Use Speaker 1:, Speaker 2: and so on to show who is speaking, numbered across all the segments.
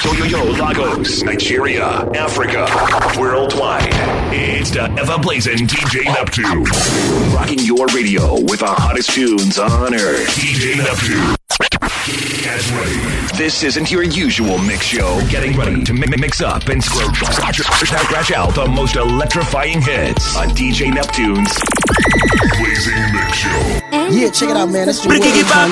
Speaker 1: Yo, Lagos, Nigeria, Africa, worldwide. It's the ever-blazing DJ Neptune. Rocking your radio with the hottest tunes on earth. DJ Neptune. Get ready. This isn't your usual mix show. Getting ready to mix up and scratch out the most electrifying hits on DJ Neptune's Blazing Mix Show.
Speaker 2: Yeah, check it out, man. That's your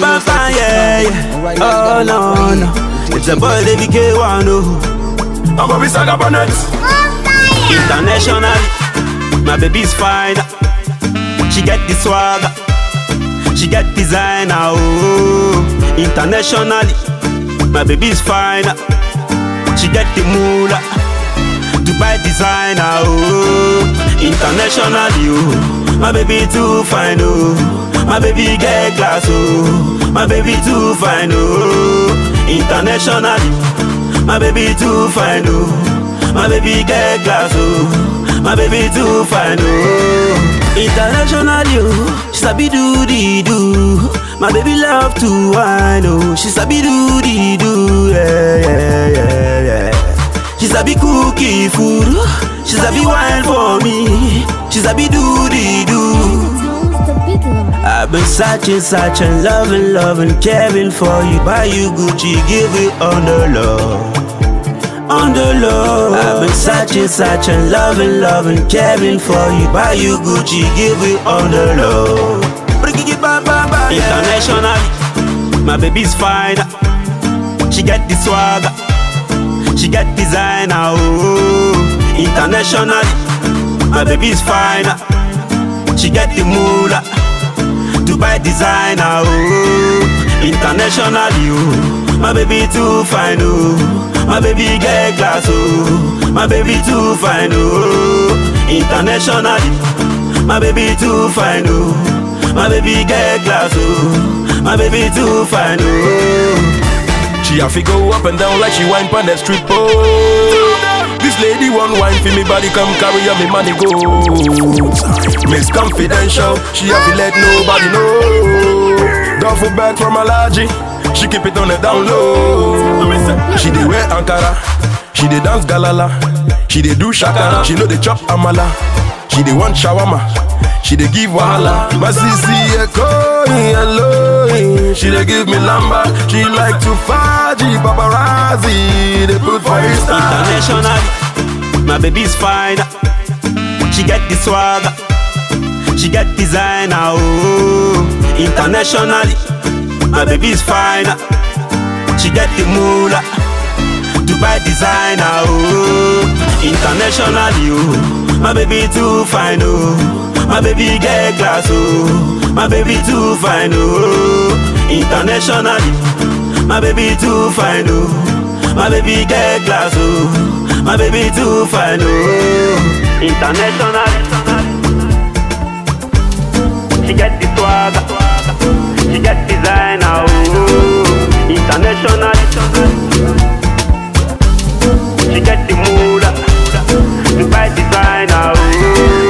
Speaker 3: Oh, no. It's a boy, they became one. I'm gonna be saga bonnet. International, my baby's fine. She get the swag, she get designer. Oh, internationally, my baby's fine. She get the moolah to buy designer. Oh, internationally, oh, my baby too fine. Oh, my baby get glass. Oh, my baby too fine. Oh, internationally, my baby too fine. Oh, my baby get glass. Oh, my baby too fine. Oh, internationally, oh, she sabi do the do. My baby love to wine. Oh, she sabi do the do. Yeah, yeah, yeah, yeah. She sabi cookie food. She sabi wine for me. She sabi do the do. I've been searching, loving, caring for you. Buy you Gucci, give it on the low. I've been searching, loving, caring for you. Buy you Gucci, give it on the low. Internationally, my baby's fine. She get the swag, she get designer. Oh, internationally, my baby's fine. She get the moolah to buy designer. Oh, internationally, oh, my baby too fine. Oh, my baby get glass. Oh, my baby too fine. Oh, internationally, my baby too fine. Oh, my baby get glass. Oh, my baby too fine. Oh,
Speaker 4: she have to go up and down like she wine pon the street pole. This lady one wine for me body, come carry up me money go. Miss Confidential, she have to let nobody know. Duffel bag from Alaji, she keep it on the down low. She dey wear Ankara, she dey dance galala, she dey do shakara, she know dey chop amala, she dey want shawarma, she dey give wahala. My sisi ekoi hello, she dey give me lamba, she like to faji paparazzi, they put for Insta.
Speaker 3: Internationally, my baby's fine. She get the swag, she get designer. Oh, internationally, my baby's fine. She get the moolah to buy designer. Oh, internationally, oh, my baby too fine. Oh, my baby get glass. Oh, my baby too fine. Oh, internationally, my baby too fine. Oh, my baby get glass. Oh, my baby too fine. Oh, internationally, she get the swag, she get designer. Oh, internationally, she get the moolah to buy designer. Oh,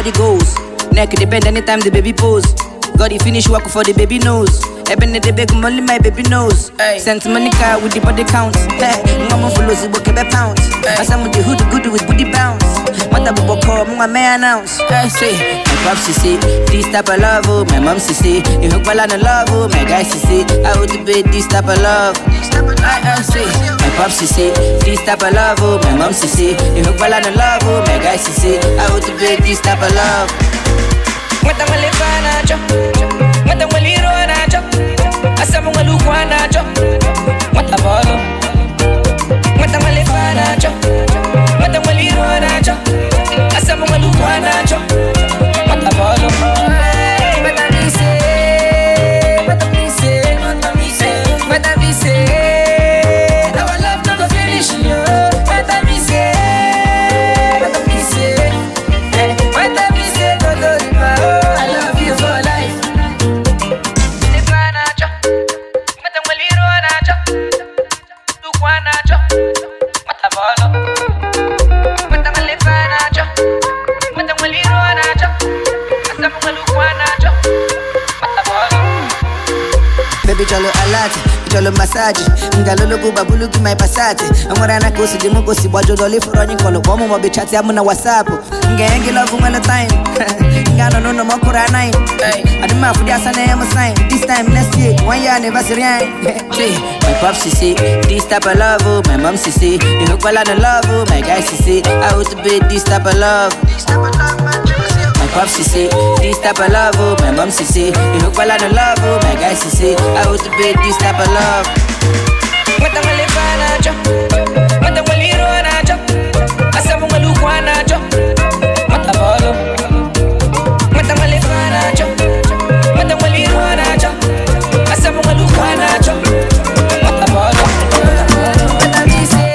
Speaker 5: body goes. Neck depend anytime the baby pose. Got the finish work for the baby nose. Eben the big only my baby knows. Sent Monica with the body count. Mama follows the book every pound. I am with the hood good with booty bounce. What a book call my man announce. I say, my pops say, this type of love, oh, my mom say, you hook well on the love, oh, my guys say, I would be this type of love. I say, my pops say, this type of love, oh, my mom say, you hook well on the love, oh, my guys say, I would be this type of love. What am I living? What am I living? I said, I'm going to look one at you. What a ball. What am I living? What am I living? I said, I'm going to look one at you. What a ball. What am I say? What am I say? What am I say? What am I say? Our love not go finish, yo. What am I say? What am I say? What am I say? I love you for life. Baby chalo alati, chalo massage. Ngalolo go babulu ki my passate. Amora na kosi demo kosi bojo dole for running kolo. Bomo mo be chat ya muna WhatsApp. Ngenge love mo the time. Ngano no mo kura nine. Adima for dia sana am sign. This time next year, 1 year anniversary. My pops say, this type of love, oh, my mom say, you hook well on the love, oh, my guys say, I would be this type of love. My pops say, this type of love, oh, my mom say, you hook well on the love, oh, my guys say, I would be this type of love. What am I living at you? What am I living at you? I said, I'm going to look one at you. What a ball. What am I living at you? What am I living at you? I said, I'm going to look one at you. What a ball. What am I say?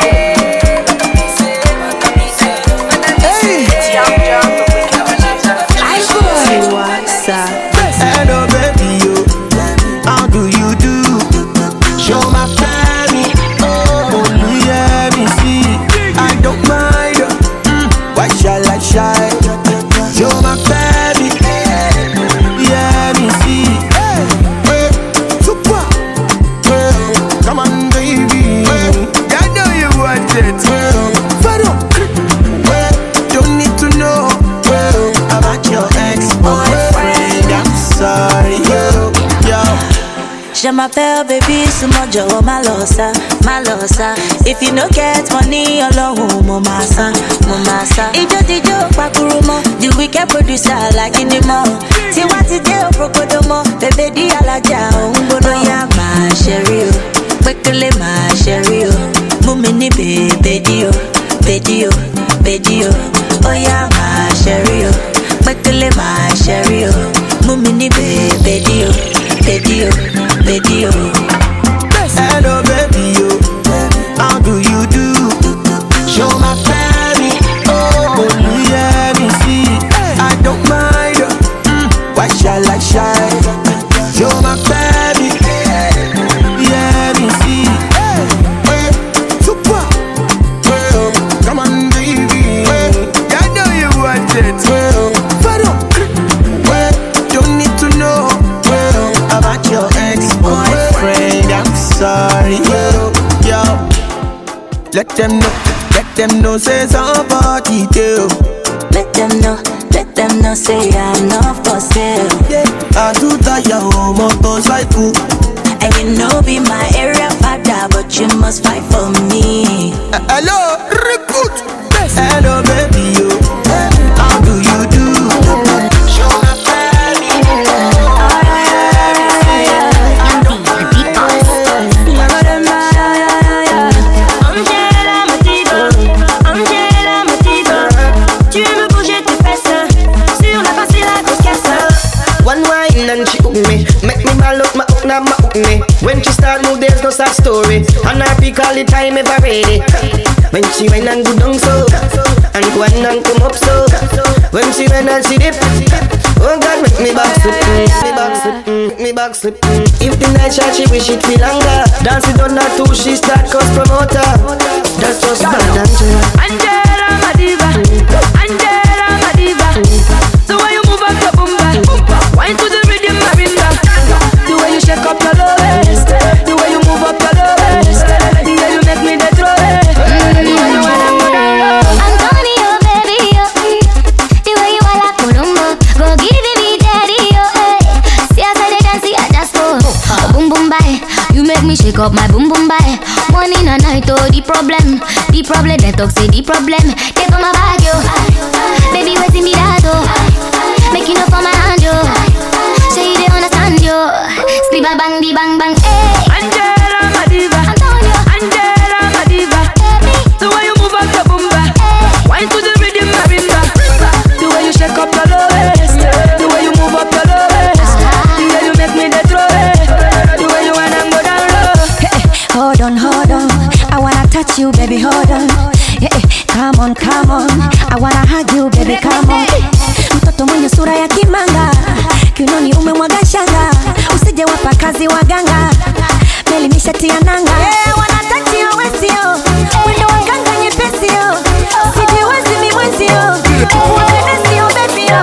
Speaker 6: Hello baby, yo, how do you do? Show my family, oh, yeah, me see. I don't mind, why shall I shy? Show my family, yeah, me see. Hey, super, come on baby, I know you want it. Don't need to know about your ex-boyfriend. I'm sorry, yo.
Speaker 7: Je m'appelle baby, sumojo malosa, malosa. If you no get money, alone, momasa, momasa. Ijo dijo pakurumo, the wicked producer like in the mall. See what it do, prokodomo, baby di alaja, umbono ya ma sherio, bekele ma sherio, mumini baby dio, bedio, bedio, oh ya ma sherio, bekele ma sherio, mumini baby dio, bedio, bedio.
Speaker 6: Hello baby, yo, how do you do? Show my family, oh, yeah, me see. I don't mind, why shall I shy? Show my family, yeah, me see. Hey, super, come on baby, I know you want it. Don't need to know about your ex-boyfriend. I'm sorry, yo, yo. Let them know, say somebody do.
Speaker 7: Let them know, say I'm not for sale.
Speaker 6: Yeah, I do that your motorcycle.
Speaker 7: And you know be my area father, but you must fight for me.
Speaker 6: Hello, recruit. Hello baby, yo, how do you do? Show my family.
Speaker 2: One wine and she hook me, make me mal up my hook, now my hook me. When she start move, there's no sad story, and I pick all the time ever ready. When she went and go down so, and go and come up so. When she went and she dip, oh God, make me back slip, me back slip, me back slip. If the night shot, she wish it feel longer. Dance it on her too, she start cause promoter. That's just bad Angela.
Speaker 8: Angela, my diva. Angela, my diva. shake up my boom boom bye. One in a night, oh the problem, they talk say the problem. Take on my bag yo, baby waiting me that oh, make you know for my hand yo. Say you don't understand yo, sleep a bang the bang bang. Hey,
Speaker 5: Angela my diva,
Speaker 8: I'm telling you,
Speaker 5: Angela my diva. The way you move up your boomba, wine to the rhythm marimba. The way you shake up your low waist, the way you move up your low waist, the way you make me the throw it, the way you wanna go down low.
Speaker 9: Hey, hold on, I wanna touch you, baby, hold on. Hey, come on, I wanna hug you, baby, come on. Mtoto mwenye sura ya kimanga, kiunoni umemwaga shanga, usije wapa kazi waganga, meli mishatia nanga. Yeah, wanna touch you, wesio, wendo waganga nyepesio, sijiwezi mi mwenzio, uwanesio, baby,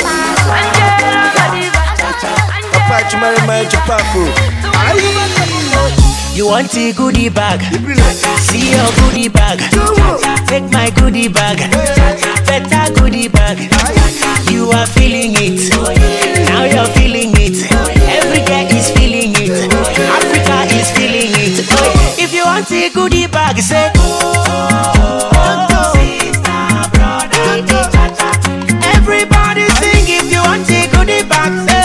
Speaker 6: You want a goodie bag? See your goodie bag. Take my goodie bag. Better goodie bag. You are feeling it. Now you're feeling it. Every girl is feeling it. Africa is feeling it. If you want a goodie bag, say everybody sing. If you want a goodie bag, say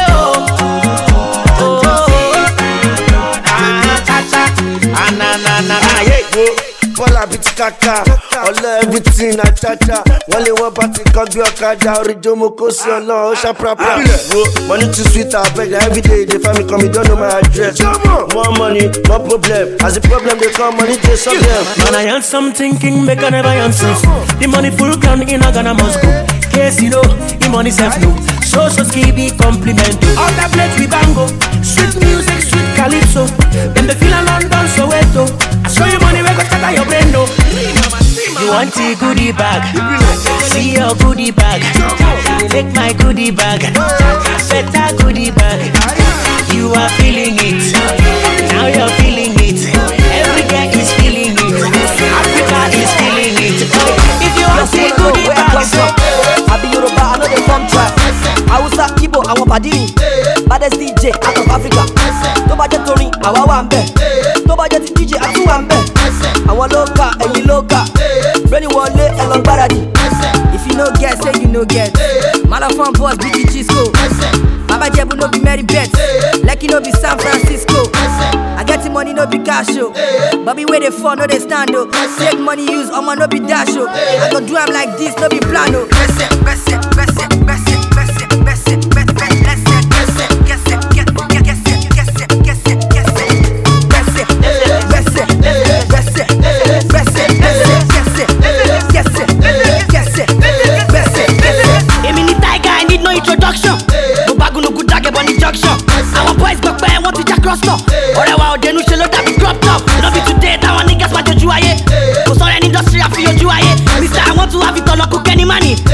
Speaker 10: Paula Bitikaka, all everything I cha-cha. Wale wabati kabi okada, orijomo kosi olo, shaprapa. Money too sweet, I beg every day they find me come, you don't know my address. More money, more problem. As the problem they come, money they solve them.
Speaker 6: Man, I want something king, make I never answer. The money full ground in a Ghana Moscow. Casino, the money self no. So skibby compliment. All that plate we bango. Sweet music, sweet calypso. Then they feel a London Soweto. I show you money, we go scatter your brain no. You want a goodie bag? See your goodie bag. Take my goodie bag. Better goodie bag. You are feeling it. Now you're feeling it. Every girl is feeling it. Africa is feeling it. If you want a goodie bag,
Speaker 11: I be Yoruba, I know they from track. I was a Igbo, I want Padini. Baddest DJ out of Africa. No budget touring, I want one bed. No budget DJ, I do one bed. I want local, and you local. Ready one lay, and long baradi. If you no get, say you no get. Malafon boss, BG Chisco. Baba Jebu no be Mary Bet. Lucky no be San Francisco. I get the money, no be cash show. Bobby where they fall, no they stand up. Save money use, I'ma no be dash show. I gon' do am like this, no be plano.
Speaker 5: Introduction, no bag no good dagger on the junction. Our boys back by want to jack cross up. Or I want them to show that be cropped up. No be today, that one niggas want to juaye. Cause all an industry I feel juaye. Mister, I want to have it all, cook any money.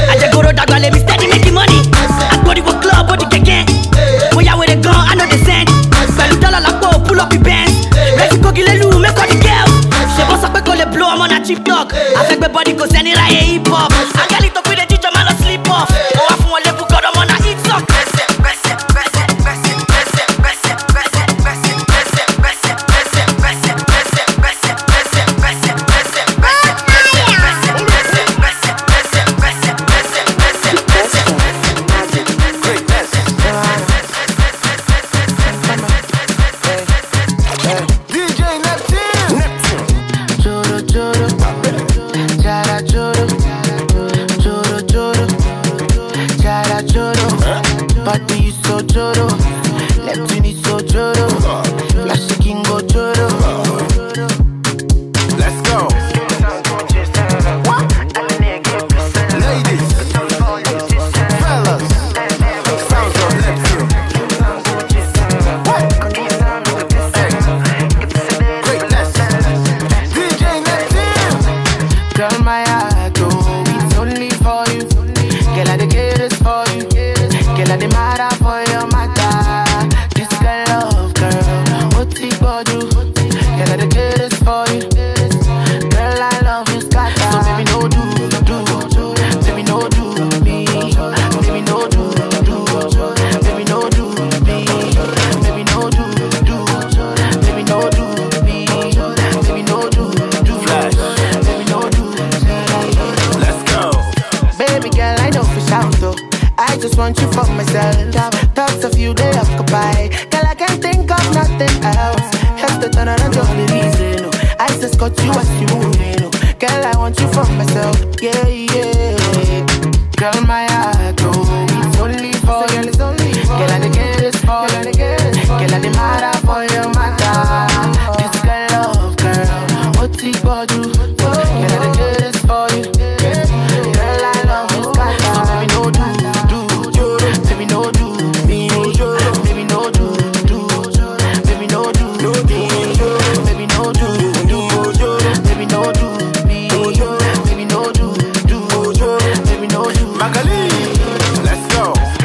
Speaker 6: count, oh. I just want you for myself. Thoughts of you, they occupy. Girl, I can't think of nothing else. Have to turn around, just the reason, oh. I just got you as you moving, oh. Girl, I want you for myself, yeah, yeah. Girl, my heart, oh, it's only for you. Girl, I the get this for you. Girl, I the matter for your matter. This girl, love, girl, what's it for you? Girl, I the get this for you. Girl, I love this guy. So baby, no do, baby, no do, me. Baby, no do, baby, no do, me. Baby, no do, baby, no do, me. Baby, no do, baby, no do.
Speaker 12: Magali, let's go.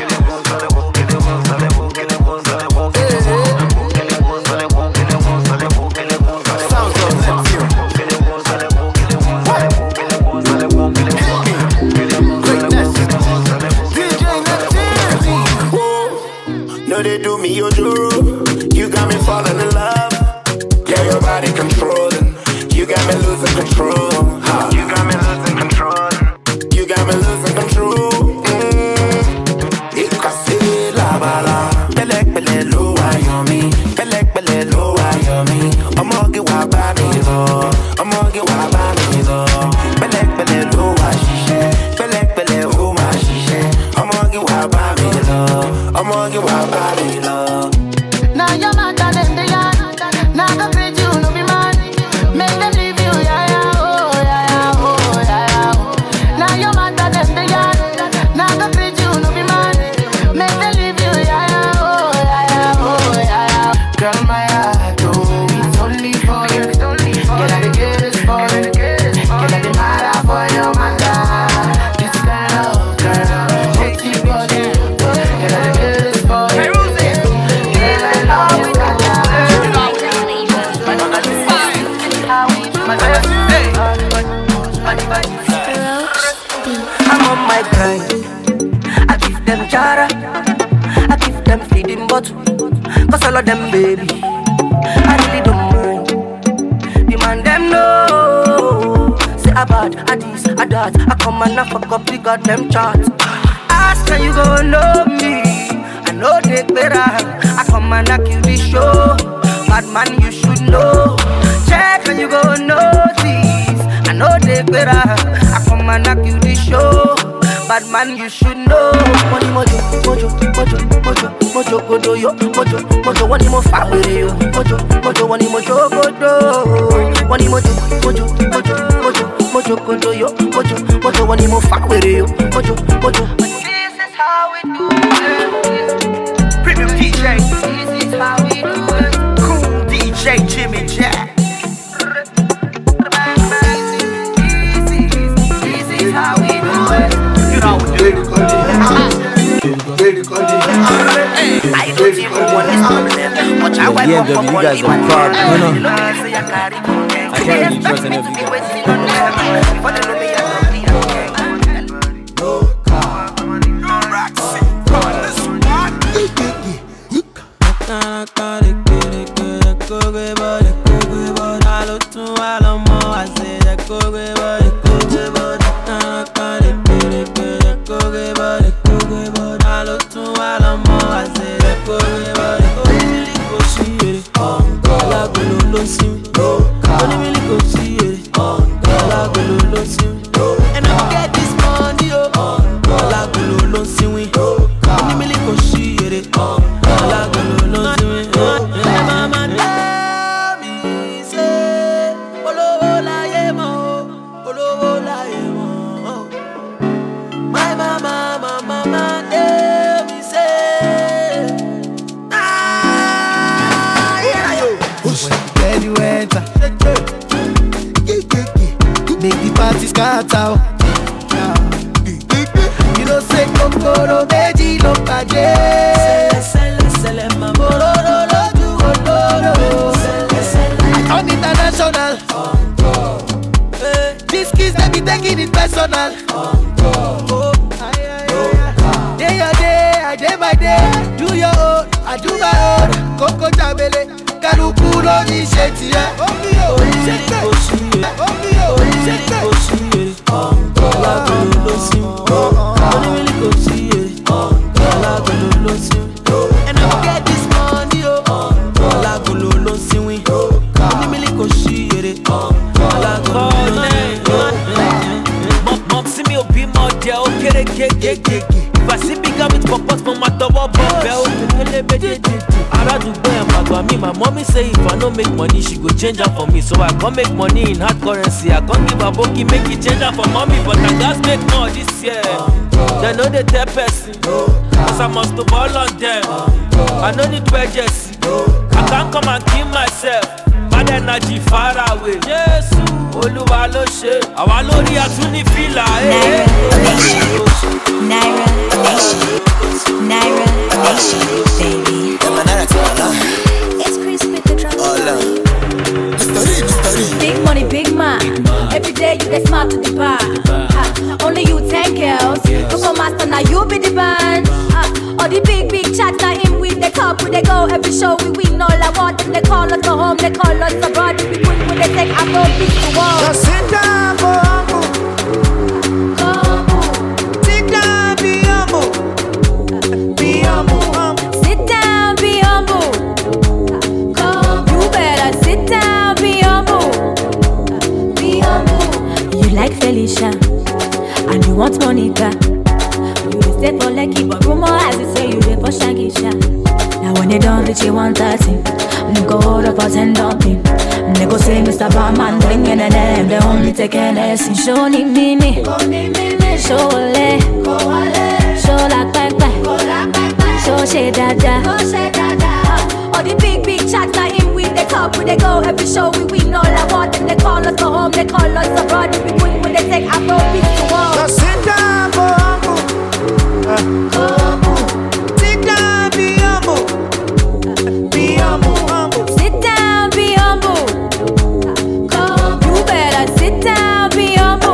Speaker 13: No, they do me your juro. You got me falling in love. Yeah, your body controlling. You got me losing control. Huh. You got me losing control. You got me losing control. Ikasi la bala. Pelek pele lo ayomi. Pelek pele lo ayomi. Omoge wa ba mi lo. Omoge wa ba mi lo. Pelek pele lo wa shishe. Pelek pele o ma shishe. Omoge wa ba mi lo. Omoge wa ba mi lo.
Speaker 6: Now you're my talent, the yard. Now the bridge you no be man. Make them leave you, yeah, yeah, oh, yeah, yeah, oh, yeah, yeah, oh. Now you're my talent, the yard. Now the bridge you no be man. Make them leave you, yeah, yeah, oh, yeah, yeah, oh, yeah, yeah. Girl, my heart, oh, it's only for you. Girl, I the get this for you. Girl, I the matter for your matter. This girl, girl, take you body. Girl, I the get this for you. I'm on my grind. I give them jara, I give them feeding bottle. Cause all of them baby, I really don't mind. The man them know. Say about a this, a that. I come and I fuck up the goddamn chart. Ask how you gon' know me. I know they better. I come and I kill the show. Bad man, you should know. Check how you gon' notice. I know they better. I come and I kill the show. Bad man, you should know. Money mojo, mojo, mojo, mojo, mojo, godo yo. Mojo, mojo, money mo fa with you. Mojo, mojo, money mojo, godo. Money mojo, mojo, mojo, mojo, mojo, godo yo. Mojo, mojo, money mo fa with you. Mojo, mojo. This is how we do it. Premium DJ. This is how we do it. Cool DJ Jimmy Jack. This is how we do it. You know we do it. I don't even want this problem. Watch how I walk up on the one. I can't really trust any of you guys. No car, no Roxy, on the spot. And I get this money, oh.
Speaker 14: Make the party scatter. You know say kokoro meji lo paje. I'm international. These kids they be taking it personal. Day a day by day. Do your own, I do my own. Coco Jabele, Karukuro ni shetia. Only go see it. Alagolo lo si. And I get this money, oh. Alagolo lo si we. Ni mili go see it. Alagolo lo si.
Speaker 15: Mom see me obi mo je o kere gege. If I see bigger with purpose, no matter what bell. Me, my mommy say if I don't make money, she go change her for me. So I can't make money in hard currency. I can't give a bookie, make it change her for mommy. But I just make more this year. They know they tell person, cause I must to ball on them. I know the prejudice. I can't come and kill myself. Bad energy far away. Yes, Oluwa lo she. Awa lori atuni fila.
Speaker 7: Naira Nation, Naira Nation, baby.
Speaker 8: It's Chris with the drum.
Speaker 9: Big money, big man. Every day you get smart to the bar. Only you 10 girls. Go for master, now you be the band. All the big chats, now him with the cup. We they go every show, we win all I want. And they call us to home, they call us abroad. We win when they take our road, beat the wall.
Speaker 6: Just sit down, go humble. Sit down, be humble. Be humble.
Speaker 9: Sit down, be humble. You better sit down, be humble. Be humble. You like Felicia, and you want Monica. You dey stay for Lekki, but rumor has it say you dey for Shagisha. Now when they don't reach you 130, they go hold up for 10 dumping. They go say Mr. Barman bringing the name, they only take an S. Show ni mimi, show le, show la pepe, show she dada. All the big chats now him with the cup, we they go every show, we win all I want. And they call us to home, they call us abroad. We win when they take our road, beat the wall.
Speaker 6: Just sit down, go humble. Sit down, be humble. Be humble.
Speaker 9: Sit down, be humble. You better sit down, be humble.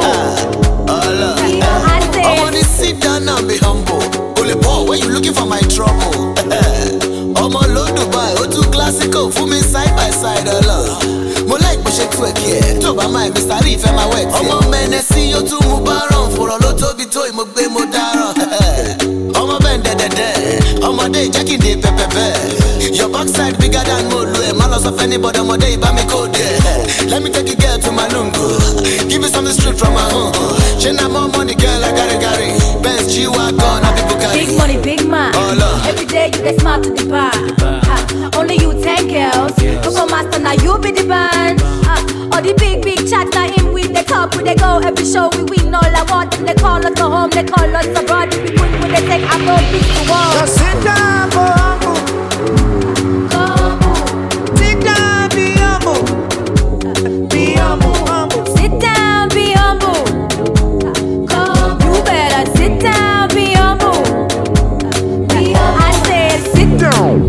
Speaker 9: I say,
Speaker 16: I wanna sit down and be humble. Only boy, when you looking for my trouble? I'm all low Dubai, oh too classical. For me side by side, Mo like push it quick, yeah. Toba my Mr. Reef and my wet. I'm a man, see you to move around. For a lot of it, toy, mo be mo daro. I'm a bend, I'm a day, Jackie day, pepe. Your backside bigger than Molu. Malos of anybody, I'm a day, but me code, yeah. Let me take a girl to my lungo. Give me something straight from my home. She not more money, girl, I got it. Benz, G-Wagon, I be Bugatti.
Speaker 9: big money, big man. Every day you get smart to the bar. Only you 10 girls. Go for master, now you be the band. All the big chats, now him with the cup. We they go every show, we win all I want. And they call us to home, they call us abroad. We win when they take our road, beat the wall.
Speaker 6: Just sit down, go humble. Sit down, be humble. Be humble.
Speaker 9: Sit down, be humble. You better sit down, be humble. I said sit down.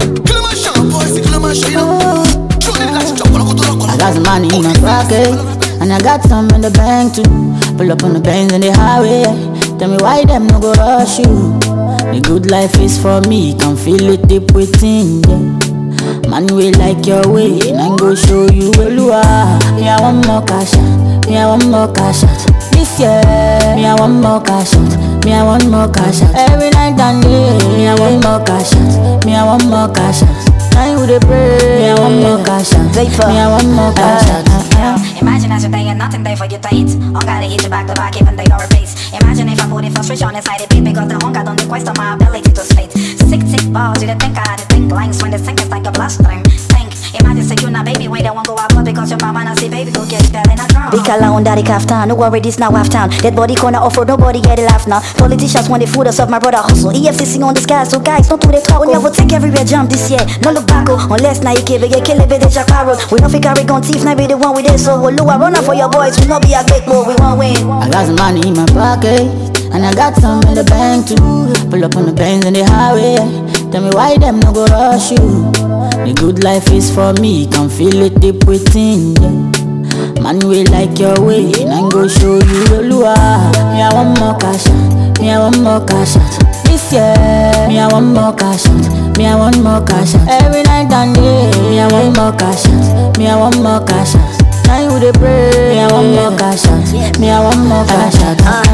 Speaker 17: I got some money in my pocket, and I got some in the bank too. Pull up on the bands in the highway. Tell me why them no go rush you. The good life is for me, can feel it deep within, yeah. Man, we like your way, and I go show you where you are. Me, I want more cash out. Me, I want more cash out. This year, me, I want more cash out. Me, I want more cash out. Every night and day, me, I want more cash out. Me, I want more cash out. I would pray. Me, I want more cash out. Me, I want more cash out.
Speaker 18: Imagine as you're there and nothing there for you to eat. I gotta hit you back to back even though you're a pace. Imagine if I put in frustration inside the beat because the hunger don't question my ability to spit. Sick balls, you think I had to think lines when the sink is like a blastering. Imagine say you not baby, wait, they won't go out because your mama not say baby, go get that in a drum.
Speaker 7: Big alone, daddy kaftan, no worry, this now half town. Dead body corner offer, nobody get it laugh now. Politicians want the food us of my brother hustle. EFCC on the sky, so guys, don't do the talk. Only I will take everywhere jump this year, no look back, unless now you kill it, kill it, the jackpot. We don't figure we gon' thief, now be the one with it. So we'll I run up for your boys, we not be a big boy, we won't win.
Speaker 17: I got some money in my pocket, and I got some in the bank too. Pull up on the bands in the highway. Tell me why them no go rush you. The good life is for me, can feel it deep within, yeah. Man, we like your way, and I go show you where you are. Me, I want more cash out. Me, I want more cash out. This year, me, I want more cash out. Me, I want more cash out. Every night and day, me, I want more cash out. Me, I want more cash out. Now you dey pray. Me, I want more cash out. Me, I want more cash out.
Speaker 7: The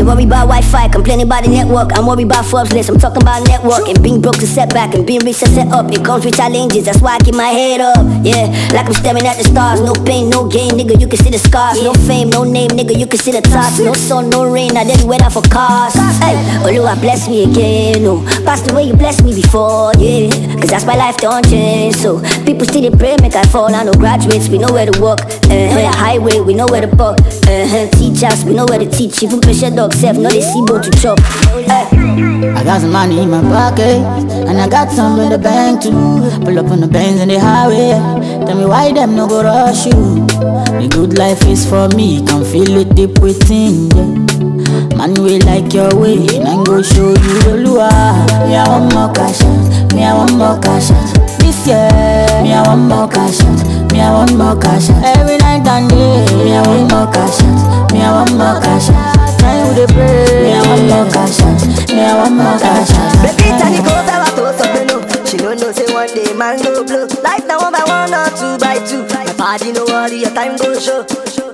Speaker 19: worry about Wi-Fi, complaining about the network. I'm worried about Forbes list, I'm talking about network. And being broke to setback, and being rich to set up. It comes with challenges, that's why I keep my head up. Yeah, like I'm staring at the stars. No pain, no gain, nigga, you can see the scars. No fame, no name, nigga, you can see the tops. No sun, no rain, I didn't weather for cars. Hey, Oluwa bless me again, no. Past the way you blessed me before, yeah. Cause that's my life don't change, so people still they pray, make I fall. I know graduates, we know where to walk. Highway, we know where to park. Teachers, we know where to teach. Even patient dog self, know they see both to chop.
Speaker 17: I got some money in my pocket, and I got some in the bank too. Pull up on the Benz in the highway. Tell me why them no go rush you. The good life is for me, can feel it deep within, yeah. Man, we like your way, and I go show you the lure. Me, I want more cash out. Me, I want more cash out. This year, me, I want more cash out. Me, I want more cash out. Every night and day, me, I want more cash out. Me, I want more cash out. Time with the pray, me, I want more cash out. Me, I want more cash out.
Speaker 2: Baby, Tani go tell her to something no. She don't know say one day man go blow. Life now 1 by 1 or 2 by 2. My body no worry, your time go show.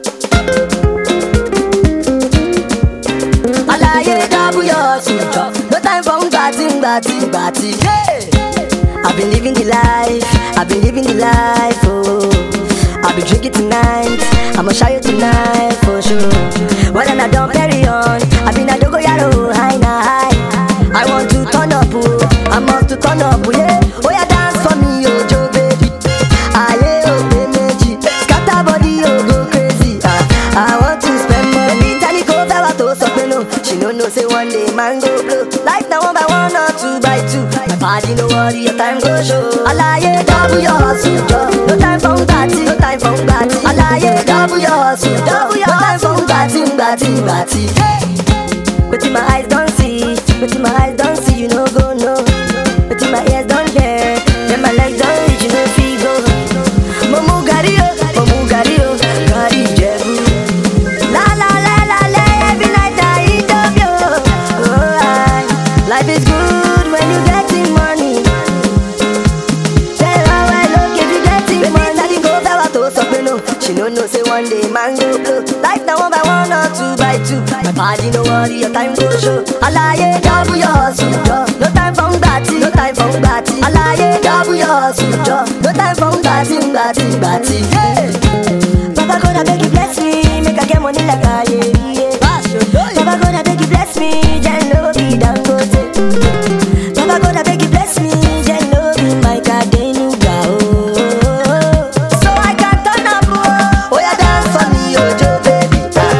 Speaker 2: Alaye double your suture. No time for batty. Hey, I've been living the life, oh. I'll be drinking tonight, I'ma show you tonight for sure. Well, then I don't carry on. I've been a dogo yaro, high na high. I want to turn up, oh. I'm up to turn up, oh yeah. Oh yeah, dance for me, oh Joe baby. Aye, oh baby, scatter body, oh go crazy. I want to spend money. Tani go fell out to something, no. She no say one day man go blow. Life now 1 by 1 or 2 by 2. My body no worry, your time go show. Alaye double your hustle, no time for party, no time for party. Alaye double your hustle, no time for party. Hey, but in my eyes don't see, you no go no. But in my ears don't hear, then my legs don't reach, you no feel go. Momu gario, gari jebu. La, every night I eat up yo. Oh, life is good when you getting money. Tell her I look if you getting money. Baby, go fell out to something no. She no know say one day man go blow. Life now 1 by 1 or 2 by 2. My body no worry, your time go show. Alaye double your hustle, no time for batty. Alaye double your hustle, no time for batty. Hey, Papa gonna beg you bless me, make I get money like I yeah. Papa gonna beg you bless me, then no be dangote. Papa gonna beg you bless me, then no be my Kadenuga. So I can turn up, oh yeah, dance for me, oh Joe baby.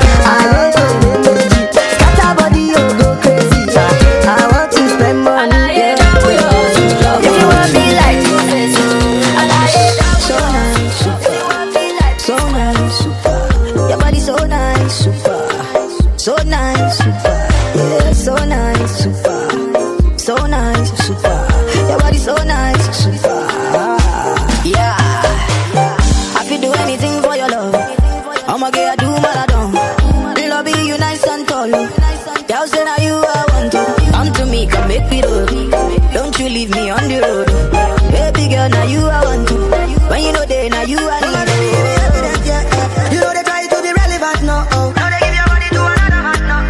Speaker 2: Scatter body, oh go crazy. I want to spend money, yeah. If you want me like this, so nice, super. Your body so nice, super. So nice, super. Yeah, so nice, super. So nice, super. Your body so nice, super. Yeah, I could do anything for your love. I'ma get do what I don't. Love you nice and tall. Girl say now you I want to. Come to me, come make me road. Don't you leave me on the road. Baby girl, now you I want to. When you know they, now you I need. You know they try to be relevant, no. Now they give your body to another man, no.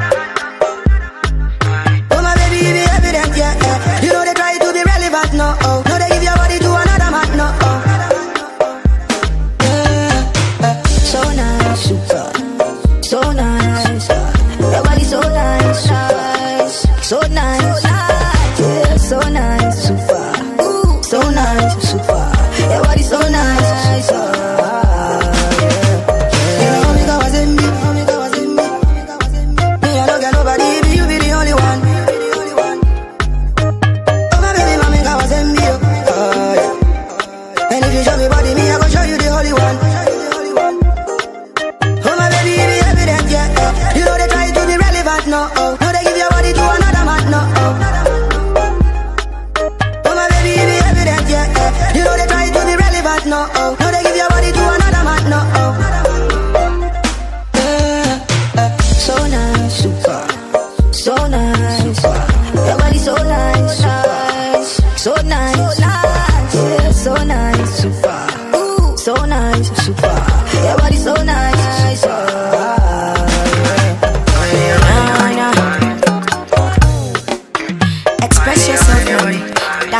Speaker 2: Oh my baby, be evident, yeah. You know they try to be relevant, no. Now they give your body to another man, no. So nice, super. So nice. Your body so nice, so nice. Yeah, so nice, super. So nice, super. Your body so nice. No, no, they give your body to another man, no. Oh my baby, be evident, yeah. You know they try to be relevant, no. No, they give your body to another man, no. So nice, super. So nice, your body so nice, so nice, yeah, so nice, super. So nice, super. Your body so nice,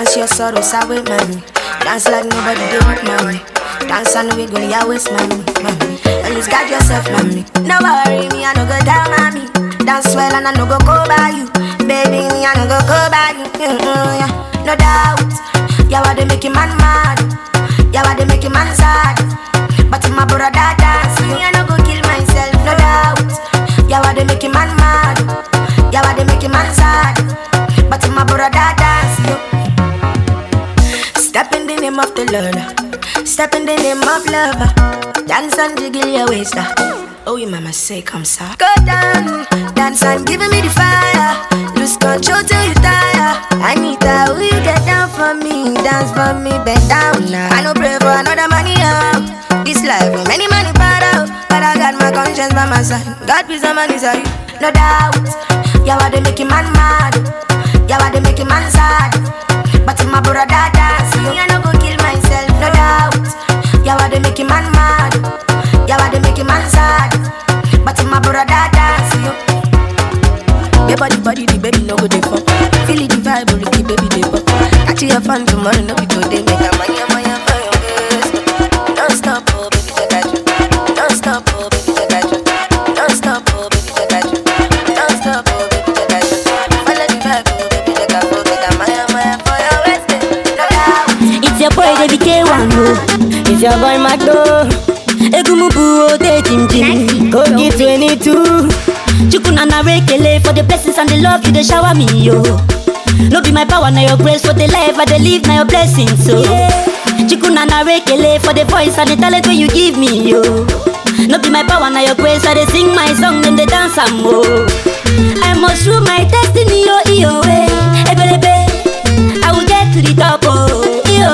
Speaker 20: Dance your sorrows away, mommy. Dance like nobody do it, mommy. Dance and we go your waist, mommy. At least got yourself, mommy. No worry, me I no go down, mommy. Dance well and I no go by you. Baby, me I no go by you. Yeah. No doubt. Yeah, what they make you man mad. Yeah, what they make you man sad. But my brother dance, me I no go kill myself. No doubt. Yeah, what they make you man mad. Yeah, what they make you man sad. But my brother dance, yo. Step in the name of the Lord. Step in the name of love. Dance and jiggle your waist. Oh, your mama say come sir. Go down, dance and give me the fire. Lose control till you tire. Anita, will you get down for me? Dance for me, bend down now. I no pray for another money out. This life, many money bad out. But I got my conscience by my side. God please the money side, no doubt. Yeah, what they make you man mad. Yeah, what they make you man sad. But my brother dance, me I no go kill myself, no doubt. Yeah, what they make you man mad. Yeah, what they make you man sad. But my brother dance, yo. Your body, the baby no go dey fuck. Feel it, the vibe, the baby dey pop. Catch your fun tomorrow, no be today. Make a maya for your waist. Don't stop, oh baby, take a trip. Don't stop, oh baby, take a trip. Don't stop, oh baby, take a trip. Don't stop, oh baby, take a trip. Follow the vibe, oh baby, take a trip. Make a maya for your waist. No doubt.
Speaker 9: It's your boy, David K1. It's your boy, Magdo. Egumubu, de Jim Jim. Go get 22. Chukuna na rekele for the blessings and the love you dey shower me, yo. No be my power, na your grace for the life I dey live, na your blessings, so. Chukuna na rekele for the voice and the talent wey you give me, yo. No be my power, na your grace I dey sing my song, then they dance am, oh. I must rule my destiny, yo, yo, ebelebe. I will get to the top, oh, yo,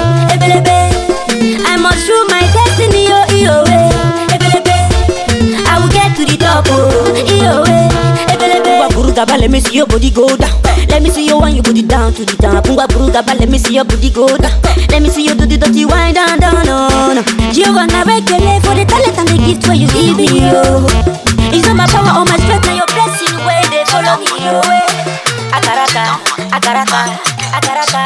Speaker 9: ebelebe. I must rule my destiny, yo, yo, ebelebe. I will get to the top, oh, yo, ebelebe. Burugaba, let me see your body go down. Let me see you when you put it down to the down. Punga Burugaba, let me see your body go down. Let me see you do the dirty wind down, down, no. Giovanna Rekele for the talent and the gift where you give me, yo. It's not my power or my strength, now your blessing where they follow me, yo. Agarata, agarata, agarata,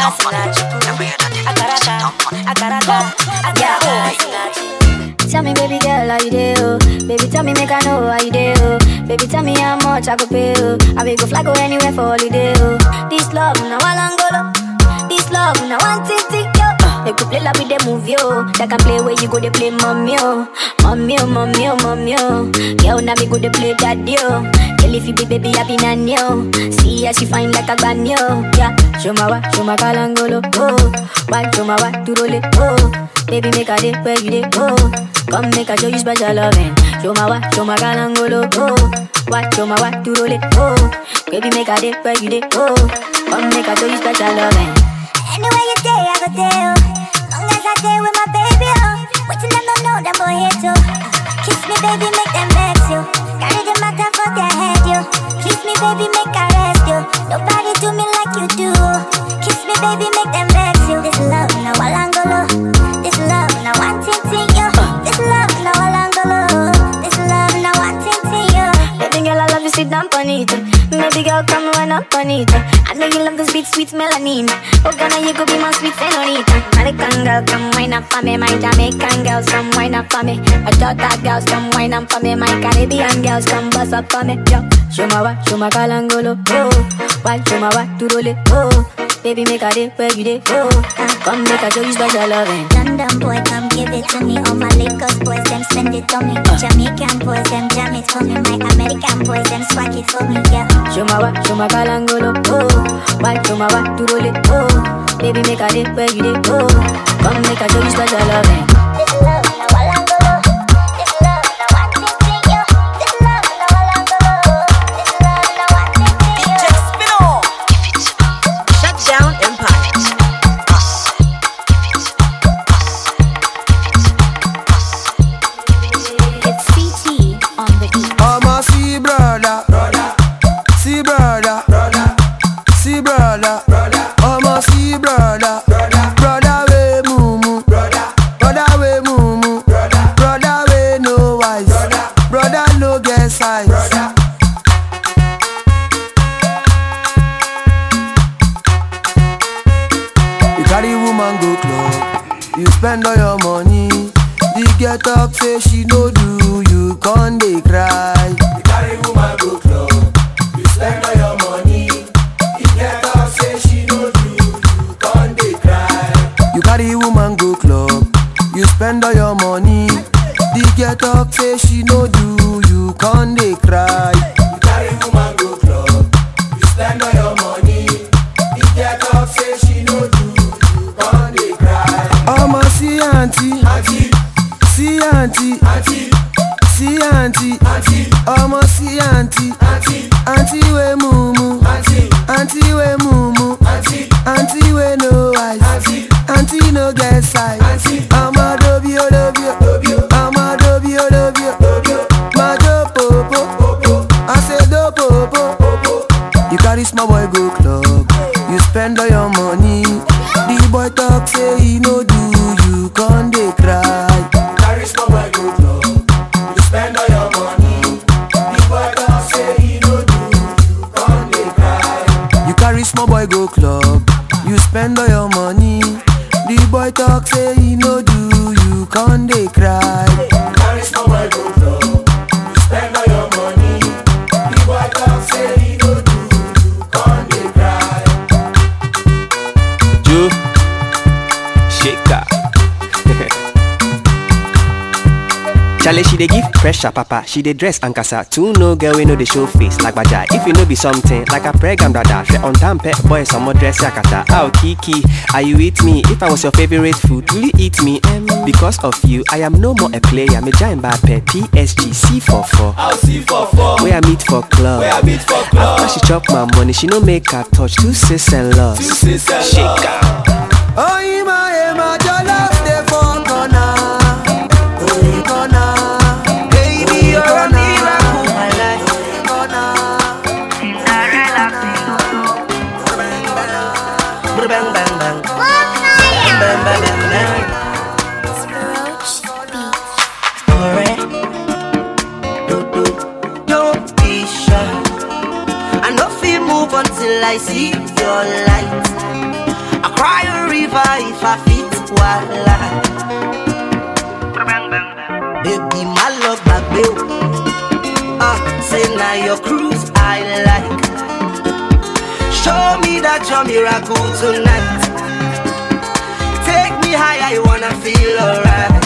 Speaker 9: agarata, agarata, agarata.
Speaker 8: Tell me, baby girl, how you do? Baby, tell me, make I know how you do. Baby, tell me how much I could pay. I will go fly, go anywhere for holiday. This love, now I Angola. This love, now one thing, yo. They could play like with the movie, yo. They can play where you go, they play mommy, yo. Mommy, yo, mommy, yo, mommy, yo. Yo, now me go, they play daddy, yo. Girl, if you be baby, happy nanny, yo. See how she fine like a banyo, yeah. Show my kalangolo, oh. Why, show my what to roll it, oh. Baby, make a day where you day, oh. Come make a show you special loving. Show my kalangolo, oh. What, show my what to roll it, oh. Baby, make a day where you day, oh. Come make a show you special loving.
Speaker 21: Anywhere you day, I go there, oh. Long as I day with my baby, oh. Waiting them don't know them boy here too. Kiss me, baby, make them vex you. Carry them matter for their head, you. Kiss me, baby, make I rest you. Nobody do me like you do. Kiss me, baby, make them vex you. This love, now Walangolo. This love, now one ting yo. This love, now Walangolo. This love, now one ting yo.
Speaker 8: Baby girl, I love you, sit down on it. Baby girl, come run up on it. I know you love the sweet, sweet melanin. Oh, gonna you go be my sweet senorita. American girl, come wine up for me. My Jamaican girls, come wine up for me. My Jota girls, come wine up for me. My Caribbean girls, come bust up for me. Yo, show my kalangolo, oh. Why, show my what to roll it, oh. Baby, make a day where you day, oh. Come make a show you special loving.
Speaker 21: London boy, come give it to me. All my Lagos boys, them spend it on me. Jamaican boys, them jam it for me. My American boys, them swag it for me, yeah.
Speaker 8: Show my kalangolo, oh. Why, show my what to roll it, oh. Baby, make a day where you day, oh. Come make a show you special loving.
Speaker 21: This love, now Walangolo. This love, now one ting yo. This love, now Walangolo. This love, now one ting yo.
Speaker 11: DJ Spino. Shut down Empire.
Speaker 8: It's CT on the beat.
Speaker 6: I'm a see brother, see brother, see brother, I'm a see brother, brother we mumu, brother we mumu, brother we no wise, brother no get size. you spend all your money. The girl talk say she no do, you can't dey cry.
Speaker 13: You carry woman go club, you spend all your money. The girl talk say she no do, you can't dey cry.
Speaker 6: You carry woman go club, you spend all your money. The girl talk say she no do, you can't dey cry.
Speaker 13: You carry woman go club, you spend all your money. The girl talk say she no do, you can't dey cry.
Speaker 6: I'ma see auntie, see auntie, see auntie, I'ma see auntie, auntie we mumu, auntie we mumu, auntie we no eyes, auntie no get size. I'ma love you, I'ma love you, my do popo, I say do popo. You carry small boy go club, you spend all your money. The boy talk say he no do, you can't dey cry.
Speaker 13: You carry small boy go club, you spend all your money. The boy talk say he no do, you can't dey cry.
Speaker 6: You carry small boy go club, you spend all your money. The boy talk say he no do, you can't dey cry.
Speaker 13: You carry small boy go club, you spend all your money. The boy talk say he no do, you can't dey cry.
Speaker 1: Joe, shaker. Charlie, she dey give pressure, papa. She dey dress and casa. Two no girl we know the show face like baja. If you know be something like a pregnant brother, she on time pet boy some more dress yakata. Oh Kiki, are you with me? If I was your favorite food, will you eat me? Because of you, I am no more a player. Me giant bad pet PSG C44.
Speaker 13: I'll C44.
Speaker 1: Where I meet for club. After she chop my money, she no make her touch. Two sis and lost. Shaker.
Speaker 6: Oh, Ima, your love stay for corner. Oh, corner. Baby, you're a miracle, my life.
Speaker 2: Bang, bang, bang. Bang, bang, bang, bang. Don't be shy. I no feel move until I see your light. I cry a river if I fit wala. Baby, my love, my babe. Say now your cruise I like. Show me that you're miracle tonight. Take me high, I wanna feel alright.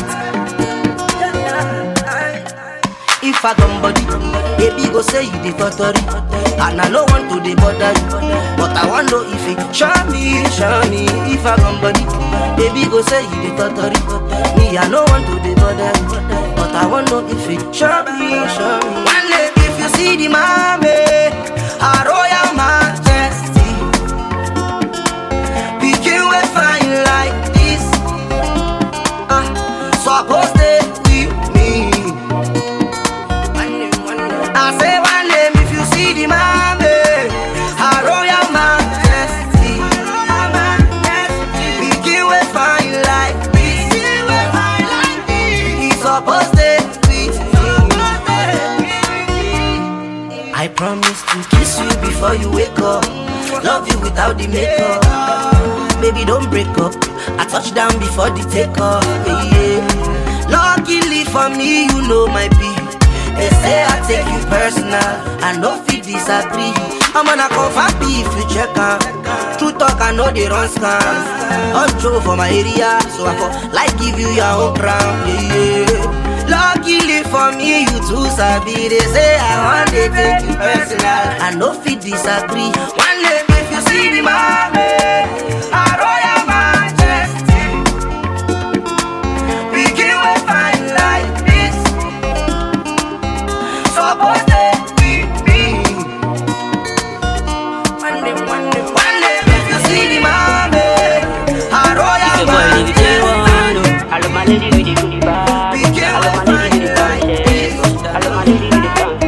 Speaker 2: If I come body, baby go say you the totally. And I don't want to the bother you, but I want to know if it show me. If I come body, baby go say you the totally. Me I don't want to the bother you, but I want to know if it show me. One day if you see the mommy, a royal majesty, begin with fine like this. Suppose they with me. I say one name if you see the mommy, a royal majesty, begin with fine like this. He's supposed to with me. I promise to kiss you before you wake up, love you without the makeup. Baby, don't break up. I touch down before the takeoff. Yeah. Luckily for me, you know my beat. They say I take you personal, I no fit disagree. I'm gonna confirm if you check out. True talk, I know they run scams. I'm true for my area, so I for like give you your own crown. Yeah. Luckily for me, you too sabi. They say I want to take you personal, I no fit disagree. One day if you see the mommy, a royal majesty, begin with fine like this. Suppose they with me. One day if you see the mommy, a royal majesty,
Speaker 22: all of my ladies with the goodie bag, all of my ladies with the conscience, all of my ladies with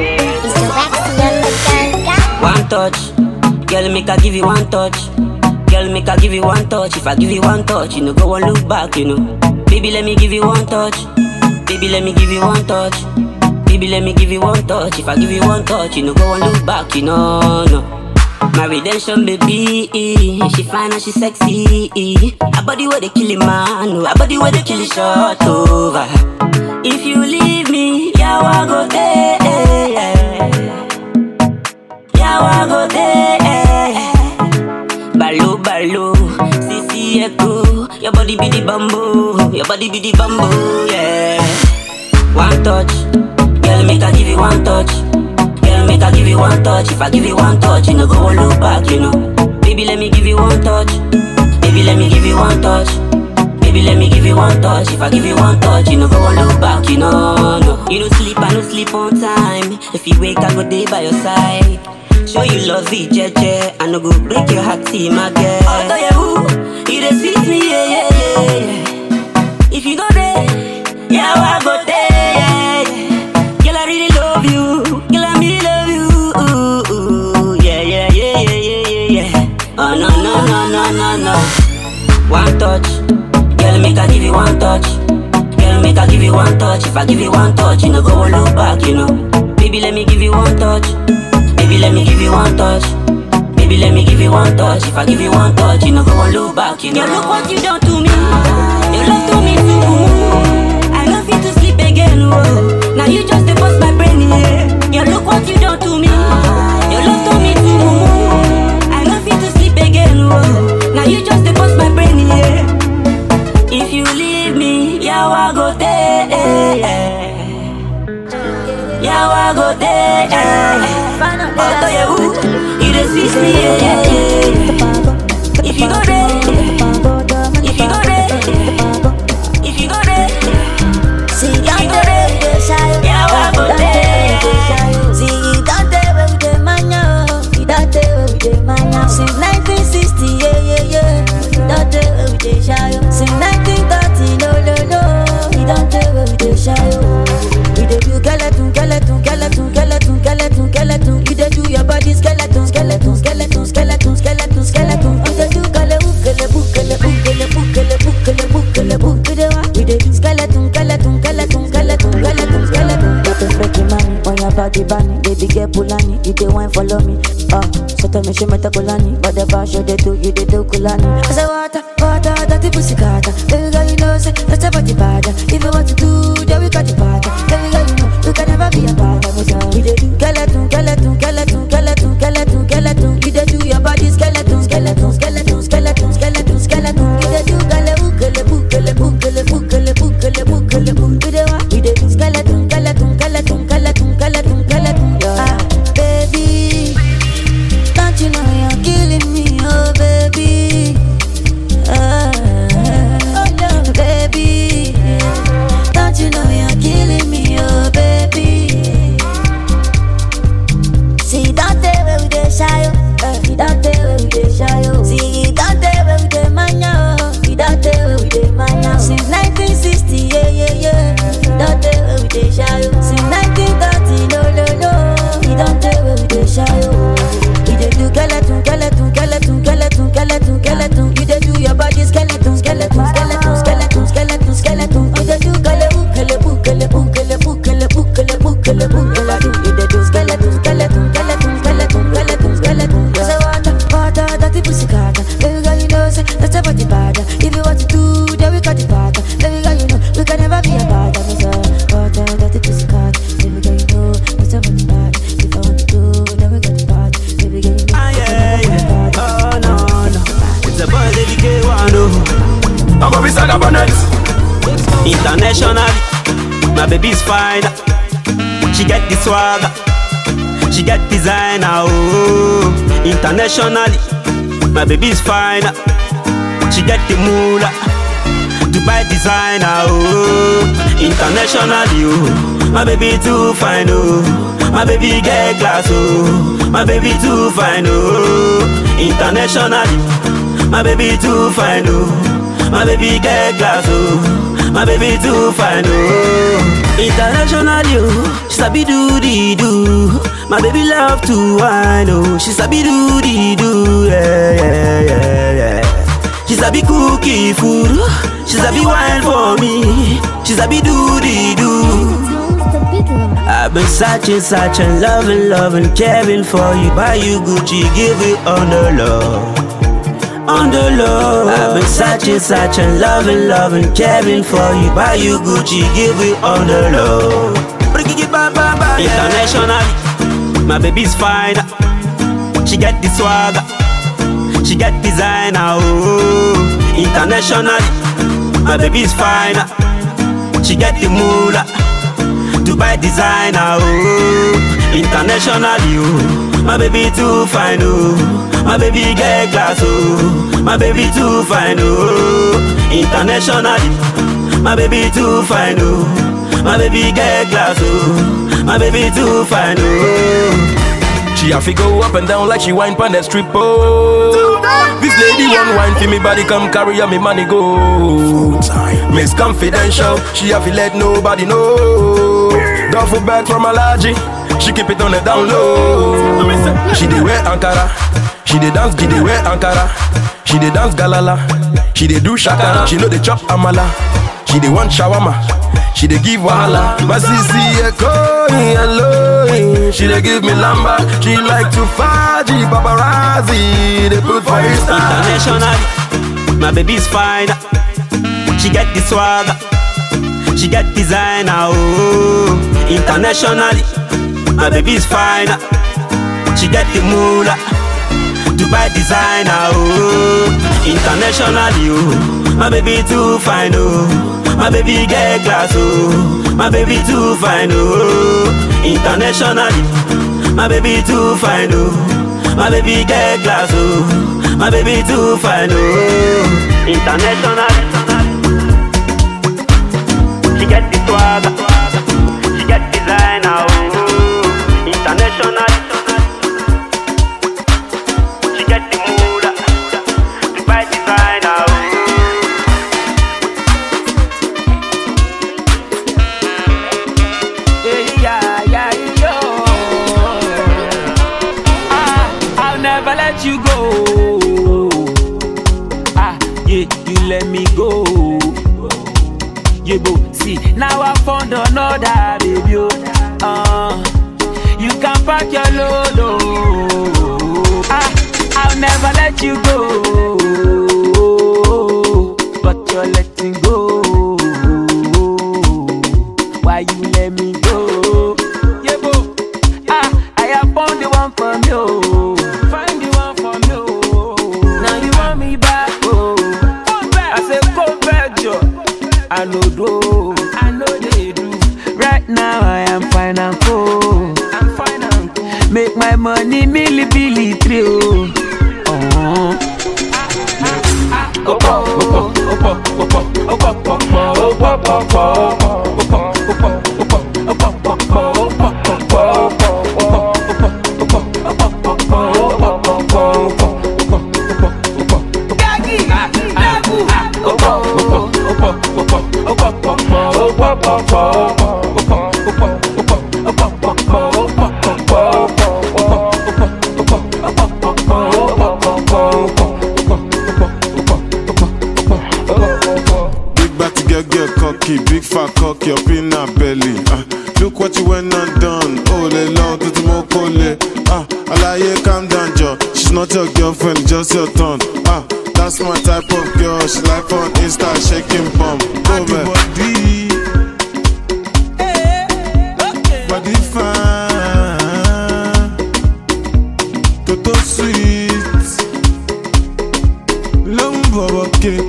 Speaker 22: the conscience. One touch, girl, make I give you one touch. Girl, make I give you one touch. If I give you one touch, you know go and look back, you know. Baby, let me give you one touch. Baby, let me give you one touch. Baby, let me give you one touch. If I give you one touch, you know go and look back, you know, no. My redemption, baby. She fine and she sexy. I body where they kill a man, a body where they kill a short over. If you leave me, yeah, I go there. Yeah, I go there. Ballo, ballo, Sisi Echo. Your body be the bamboo, your body be the bamboo, yeah. One touch, girl, make I give you one touch. Girl, make I give you one touch. If I give you one touch, you no go look back, you know. Baby, let me give you one touch. Baby, let me give you one touch. Baby, let me give you one touch. If I give you one touch, you no go look back, you know. No. You no sleep, I no sleep on time. If you wake, I go day by your side. Show you love it, jeje. I no go break your heart, see my girl. Although you who, you dey sweet me, yeah, yeah, yeah, yeah. If you go there, yeah, I go there, yeah, yeah. Girl, I really love you. Girl, I really love you. Ooh, ooh, yeah, yeah, yeah, yeah, yeah, yeah, yeah. Oh no, no, no, no, no, no. One touch, girl, make I give you one touch. Girl, make I give you one touch. If I give you one touch, you no go look back, you know. Baby, let me give you one touch. Baby, let me give you one touch. Baby, let me give you one touch. If I give you one touch, you no go look back, you know. Yeah, look what you done to me. You love to me too. I love you to sleep again, oh. Now you just bust my brain, yeah. Yeah, look what you done to me. You love to me too. I love you to sleep again, oh. Now you just bust my brain, yeah. If you leave me, yeah, I go there. Yeah, I go there. Although you dey sweet me, yeah, yeah, yeah. If you go there, if you go there, if you go there, see you go there, yeah, I go there.
Speaker 9: See you don't tell where we dey mania, you don't tell where we dey mania. Since 1960, yeah, yeah, yeah. You don't tell where we dey shy. Since 1930, no, no, no. You don't tell where we dey shy. We dey do skeleton, skeleton, skeleton, skeleton, skeleton, skeleton. You dey do your body skeleton, skeleton, skeleton, skeleton, skeleton, skeleton. You dey do kale ukele bukele bukele bukele bukele bukele bukele. We dey do skeleton, skeleton, skeleton, skeleton, skeleton, skeleton. You dey break your money on your body, bunny. Baby get pulani, you dey wine follow me. So tell me she meta kulani, but the bash you dey do kulani. I say water, water, dirty pussy carter. Baby girl you know say that's a body bad. If you want to do, then we got the bad. Baby girl you know we can never be a bad. We dey do skeleton, skeleton, skeleton, skeleton, skeleton, skeleton. You dey do your body skeleton, skeleton, skeleton, skeleton, skeleton, skeleton. You dey do kale ukele bukele bukele bukele bukele bukele bukele. We dey do skeleton, skeleton, skeleton, skeleton, skeleton, skeleton. Baby, don't you know you're killing me, oh baby. Baby, don't you know you're killing me, oh baby. See, don't tell where we dey shy, oh. Don't tell where we dey shy, oh. See, don't tell where we dey mania, oh. Don't tell where we dey mania. Since 1960, yeah, yeah, yeah. Don't tell where we dey shy, oh. Since 1930, no, no, no. Don't tell where we dey shy, oh. We dey do skeleton, skeleton, skeleton, skeleton, skeleton, skeleton. You dey do your body skeleton, skeleton, skeleton, skeleton, skeleton, skeleton. You dey do kale ukele bukele bukele bukele bukele bukele bukele. You dey do skeleton, skeleton, skeleton, skeleton, skeleton, skeleton. Say water, water, dirty pussy carter. Baby girl you know say that's a body bad. If you want to do, then we got the bad. Baby girl you know we can never be a bad. Water, dirty pussy carter. Baby girl you know that's a body bad. If I want to do, then we got the bad. Baby girl you know.
Speaker 6: Oh no, no. It's a boy David K1. I'm a beside the bonnets. Internationally, my baby's fine. She get the swagger, she get designer. Oh, internationally, my baby's fine. She get the moolah, Dubai designer. Oh, internationally, oh, my baby too fine. Oh, my baby get glass. Oh, my baby too fine. Oh, internationally, my baby too fine. Oh, my baby get glass. Oh, my baby too fine. Oh, internationally, oh, she sabi do the do. My baby love to wine. Oh, she sabi do the do. Yeah, yeah, yeah, yeah. She sabi cookie food. She sabi wine for me. She sabi do the do. I've been searching, searching, loving, loving, caring for you. Buy you Gucci, give it on the love. on the low. I've been searching, loving, caring for you. Buy you Gucci, give it on the low. Internationally, my baby's fine. She get the swagger, she get designer. Oh, internationally, my baby's fine. She get the moolah, Dubai designer. Oh, internationally, oh, my baby too fine. Oh, my baby get class. Oh, my baby too fine. Oh, internationally, my baby too fine. Oh, my baby get class. Oh, my baby too fine. Oh.
Speaker 3: She have to go up and down like she wine pon the strip. Oh, this lady one wine for me body, come carry on me money go. Miss Confidential, she have to let nobody know. Duffel bag from Alaji, she keep it on the down low. She dey wear Ankara, she dey dance, she dey wear Ankara. She dey dance Galala, she dey do Shakara. She know they chop Amala, she dey want shawarma. She dey give wahala, my sissy echoing hello. She dey give me lamba, she like to faji paparazzi. They put for Insta.
Speaker 6: Internationally, my baby's fine. She get the swagger, she get designer. Oh, internationally, my baby's fine. She get the moolah, Dubai designer. Oh, internationally, oh, my baby too fine. Oh, my baby get class. Oh, my baby too fine. Oh, internationally, my baby too fine. Oh, my baby get class. Oh, my baby too fine. Oh, internationally, she get the swagger, she get designer. Oh, internationally, she get the moolah, Dubai designer.
Speaker 15: You go, yeah, you let me go. Yeah, bo, see, now I found another baby. You can pack your load. Oh, I'll never let you go, but you're letting go. Why you let me go? Yeah, bo, I have found the one from you. I know they do. Right now I am fine and cool. I'm fine and cool. Make my money milli trio.
Speaker 4: Big fat cock, your peanut belly. Look what you went and done. Oh, le long to the mokole. Alaye, calm down, Joe. She's not your girlfriend, just your turn. That's my type of girl. She like on Insta, shaking bum. Go back. Body fine, Toto sweet, long bubble cake.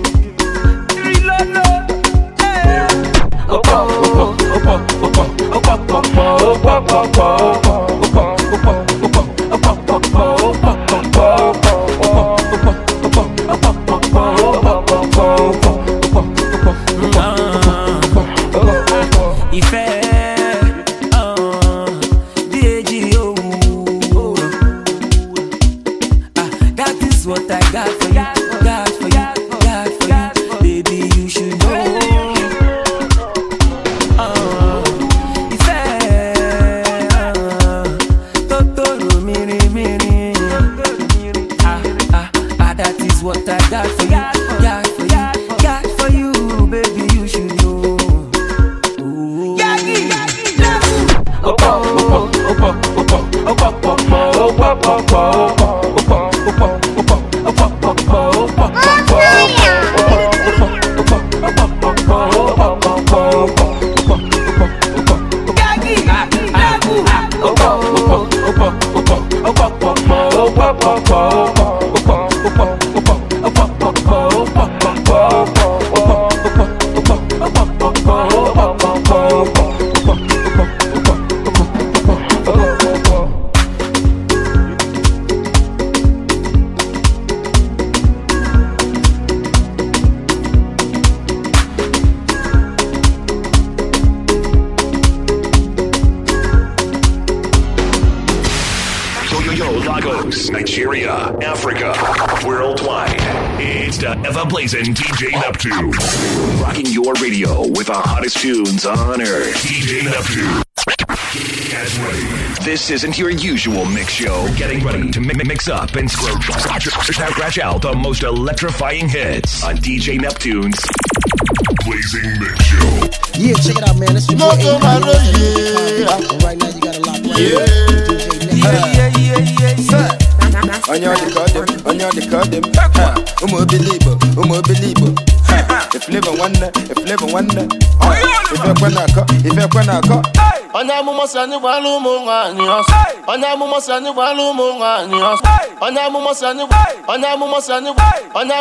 Speaker 5: Africa, worldwide. It's the ever-blazing DJ Neptune. Rocking your radio with the hottest tunes on earth. DJ Neptune. Get ready. This isn't your usual mix show. Getting ready to mix up and scratch out the most electrifying hits on DJ Neptune's Blazing Mix Show.
Speaker 10: Yeah, check it out, man. It's your boy A. And right now you got a lot playing.
Speaker 23: Yeah. On your cut them. Umo believer. If living wonder. If you're gonna go.
Speaker 24: Onya mumosani walu munganyos. Onya mumosani walu munganyos. Onya mumosani walu munganyos. Onya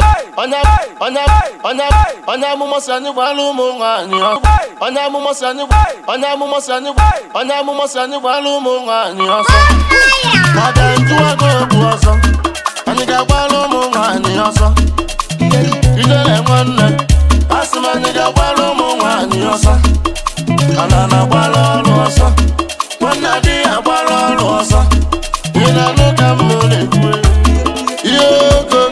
Speaker 24: mumosani walu munganyos. Madantu ago buoso. Aniga walu munganyos. Idele nwanne. Asima niga walu munganyos. Anana balolo oso, wana dia balolo oso. Ina nuka mune kwe. Yo go.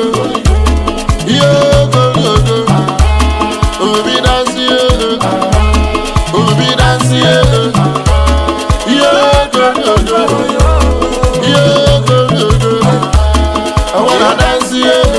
Speaker 24: Obi dance ye. Yo go. I wanna dance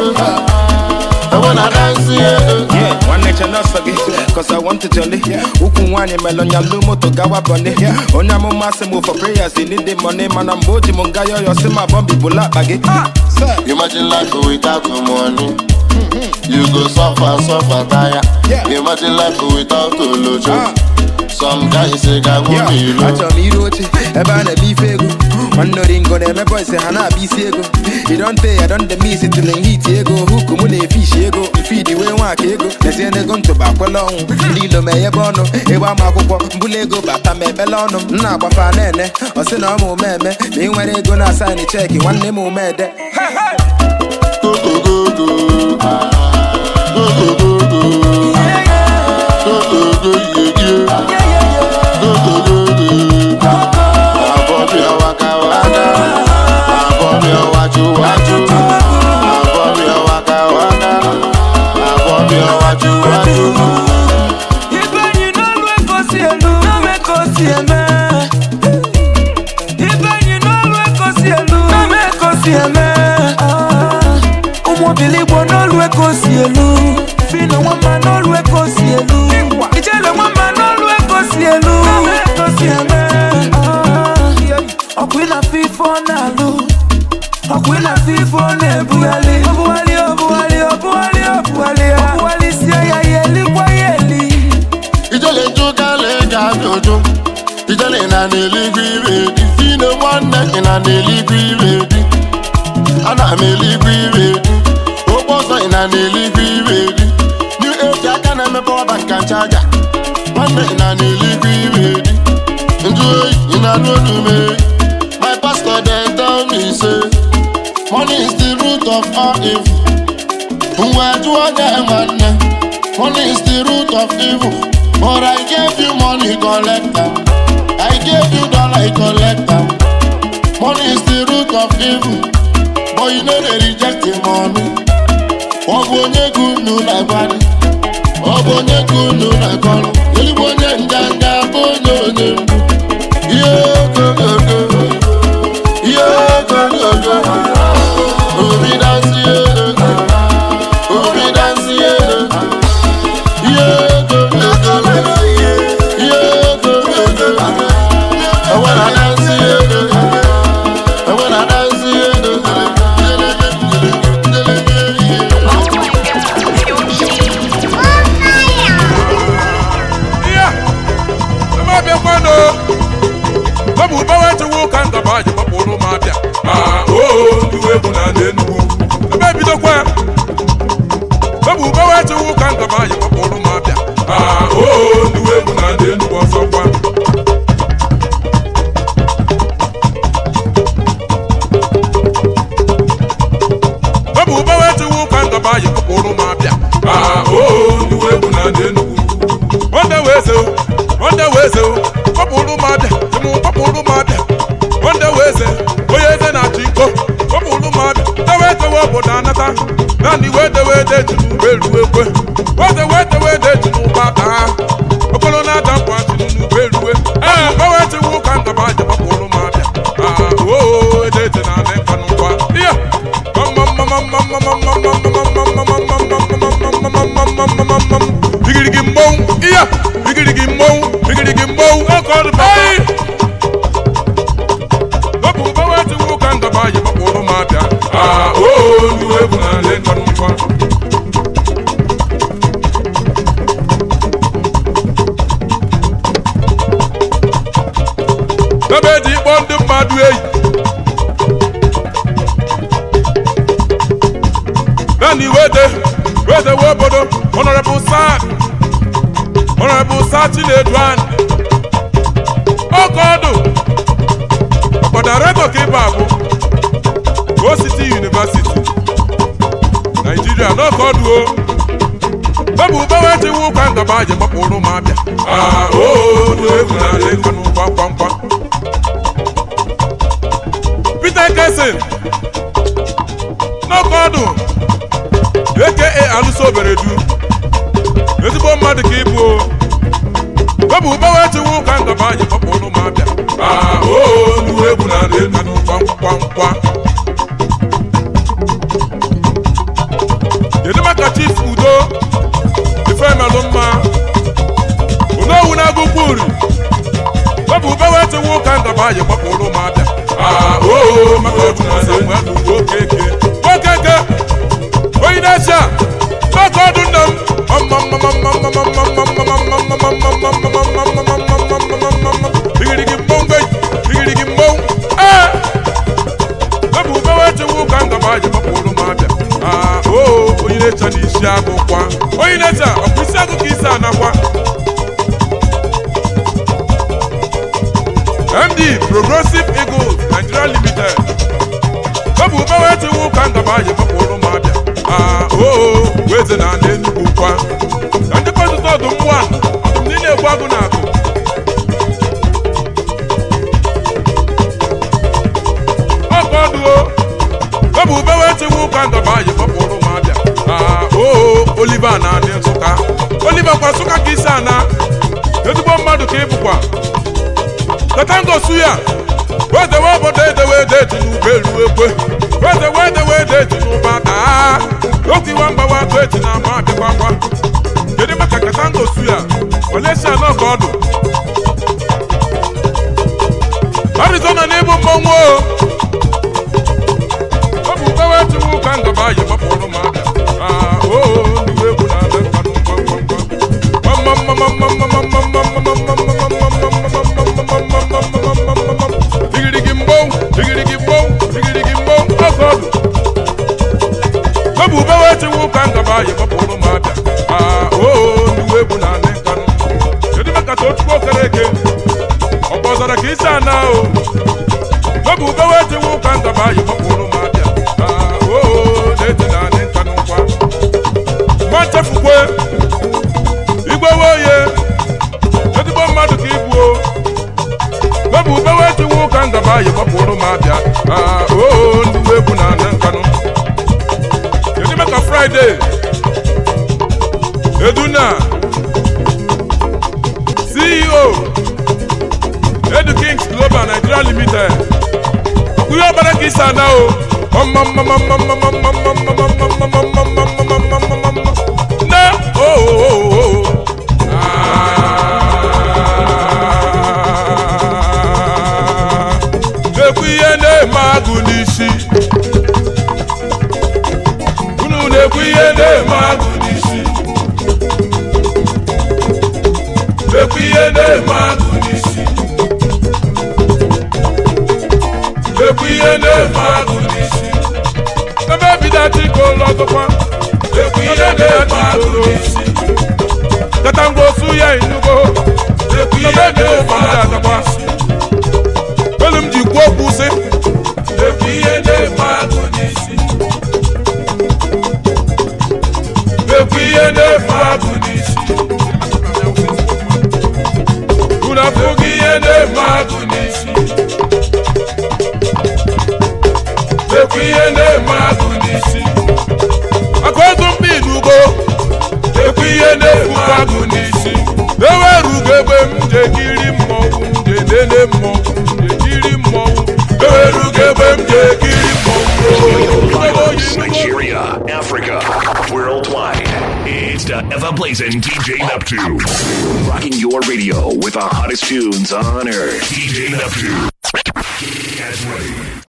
Speaker 24: ye.
Speaker 23: Yeah, one nature not forget. Cause I want to jolly. Ukunwani melonya lumo to gawa bunny. Onyamo massimo for prayers. They need the money. Man, I'm boji mungayo. You're my bombi bula baggy.
Speaker 24: Imagine life without the money. You go suffer, tire. Imagine life without the lojo. Some guys say, I won't be low.
Speaker 23: I told me, Rochi, Ebana be fego. One no ringo, never boy say, Hana be sego. You don't pay, I don't miss it till heat ego. Who come on a fish ego? You feed the way one ego. Let's end the gun to back along. Lilo me a bono, Ewa Mako, Bulego, Batame Belono, Napa Nene, or Sinamo Meme. Being when they gonna sign a check, one name more mad.
Speaker 24: Go. My pastor then told me, say, money is the root of all evil. Money is the root of evil. But I gave you money, collect them. I gave you dollar, collect them. Money is the root of evil. But you know they reject the money. Obonye kunu na body. Obonye kunu na kono. Elibonye njanga bonye. Yo go. Obi dance ye. Yo go. I wanna dance ye.
Speaker 25: Yeah, I'm up here,
Speaker 12: wedewe obodo anata naanị wedewede ji n'ugbo eruo ekwe wedewede ji n'ụgbọ aka ha okolo na-ada mkpa atịrị n'ugbo erue gbawechiwu ụka ngaba aja gbapụrụ m abịa edeji na anị nka n'ụkwa ihe bigirigi mmọnwụ ihe bigirigi mmọnwụ oke ọdụ bayi ọbụ gbawechiwu ụka ngaba aja gbapụrụ m abịa ndị egwu na anị nka n'ụkwa ebe eji ịkpọ ndị mmadụ eyi naanị wede obodo Honorable Sir Chinedu Ani oke ọdụ ọkwa director ka ịba abụ City University Nigeria n'oke ọdụ o ebe ubewe tiwu ụka ngaba aja gbapụrụ m abịa ndị egwu na ala ịkọ n'ụkwa kwamkwa Peter Kesin n'oke ọdụ aka alụso oberedu ezigbo mmadụ ka ịbụ ebe ubewe tiwu ụka ngaba aja gbapụrụ m abịa ndị egwu na ala ịkọ n'ụkwa kwamkwa kedu maka Chief Udo ifemelụ mma onowu na-agụkwu uri ọbụ ubewe tiwu ụka ngaba aja gbapụrụ m abịa maka otu na okeke onye na-eche oke ọdụ nna m bigirigi mmọnwụ ọbụ ubewe tiwu ụka ngaba aja gbapụrụ m abịa onye na-eche na isi agụkwa onye na-eche ọkwa isi agụ ka isi anakwa MD Progressive Eagles Nigeria Limited ọbụ ubewe tiwu ụka ngaba aja gbapụrụ m abịa weze na ana Enugu kwa na ndị kọtụta ọdụm nwa ọdụm niile egwu agụ na akụ ọkụ ọdụo ọbụ ubewe tiwu ụka ngaba aja gbapụrụ m abịa Oliver na adị Nsụka Oliver kwa Nsụka ka isi ana ezigbo mmadụ ka ịbụkwa tatangosu ya wedewe obodo edewede ji n'ugbo eruo ekwe wedewede ji n'ụba aka oge iwa mgbawa atụ eji na ama abịakwakwa kedu maka tatangosu ya Malaysia n'oge ọdụ Arizona n'ịbụ mmọnwụ ọ bụ ubewe tiwu ụka ngaba aja gbapụrụ m abịa ndị egwu na ala nka bigirigi mmọnwụ oke ọdụ ọbụ ubewe tiwu ụka ngaba aja gbapụrụ m abịa ndị egwu na ala nka kedu maka Tochukwu Okereke ọkpọzara ka isi ana ọbụ ubewe tiwu ụka ngaba aja gbapụrụ m abịa na-eti na ala nka n'ụkwa machefukwe igwewe oye ezigbo mmadụ ka ibuo ọbụ ubewe tiwu ụka ngaba aja gbapụrụ m abịa ndị egwu na ana nkanụ kedu maka Friday Eduna CEO Edu Kings Global Nigeria Limited ọkụye ọbara ka isi ana na-ekwu ihe na-eme agụ n'isi unu na-ekwu ihe na-eme agụ n'isi na-ekwu ihe na-eme agụ n'isi na-ekwu ihe na-eme agụ n'isi ebe ebido achịkọ ụlọ ọzọkwa na-ekwu ihe na-eme agụ n'isi tatangosu ya inugo na-ekwu ihe na-eme agụ n'isi elu m ji kwuo okwu sị na-ekwu ihe na-eme agụ n'isi na-ekwu ihe na-eme agụ n'isi unu afụghị ihe na-eme agụ n'isi na-ekwu ihe ihe na-eme agụ n'isi akwago mbinugo ekwu ihe na-efu agụ n'isi ewerugo ebe m je kiri mmọnwụ je nene mmọnwụ je kiri mmọnwụ ewerugo ebe m je kiri
Speaker 5: Lagos, Nigeria, Africa, worldwide. It's the ever-blazing DJ Neptune. Rocking your radio with the hottest tunes on earth. DJ Neptune. Get ready.